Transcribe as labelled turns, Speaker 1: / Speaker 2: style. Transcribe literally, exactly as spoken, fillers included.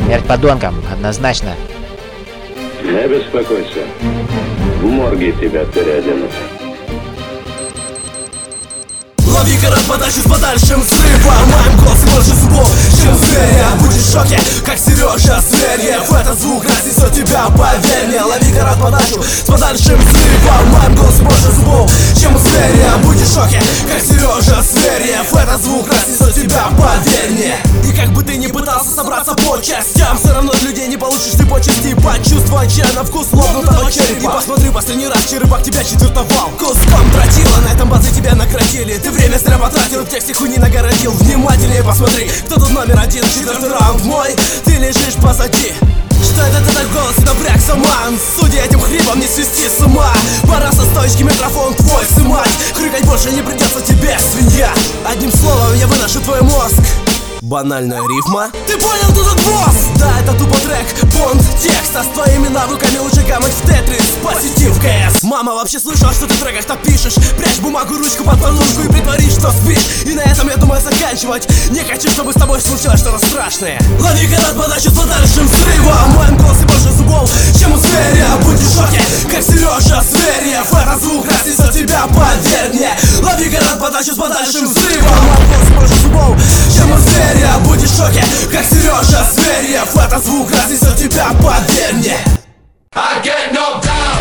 Speaker 1: Смерть подонкам, однозначно.
Speaker 2: Не беспокойся. В морге тебя переоденут.
Speaker 3: Лови город подачу с подальшим взрывом. Моим голосом больше зубов, чем зверя. Будешь в шоке, как Сережа Зверев. Этот звук разнесет тебя, поверь мне. Лови город подачу с подальшим взрывом. Моим голосом больше зубов, чем зверя. Будешь в шоке, как Сережа Зверев. Этот звук разнесет тебя, поверь мне. И как бы ты ни пытался собраться по частям, все равно от людей не получишь ты почести. Почувствуй на вкус лопнутого черепа. И посмотри последний раз, черепах тебя четвертовал. Куском тротила, на этом базы тебя наградили. Ты время зря потратил, в тексте хуйни нагородил. Внимательнее посмотри, кто тут номер один. Четвертый раунд мой, ты лежишь позади. Что это ты так голос напрягся, ман? Судя этим хрипом, не свести с ума. Пора со стоечки микрофон твой сымать. Хрюкать больше не придется тебе, свинья. Одним словом я выношу твой мозг. Банальная рифма. Ты понял, кто тут босс? Да, это тупо трек, понт, текст. А с твоими навыками лучше гамать в Тетрис. Посети в КС. Мама вообще слышала, что ты в треках так пишешь. Прячь бумагу, ручку под подушку и притворись, что спишь. И на этом я думаю заканчивать. Не хочу, чтобы с тобой случилось что-то страшное. Лови город подачу с подальшим взрывом. В моем голосе больше зубов, чем у зверя. Будь в шоке, как Сережа Зверев. Этот звук разнесет тебя, поверь мне. Лови город подачу с подальшим взрывом. В моем голосе больше зубов, чем у зверя. Будь в шоке, как Сережа Зверев. Этот звук разнесет тебя, поверь мне.
Speaker 4: I get knocked down.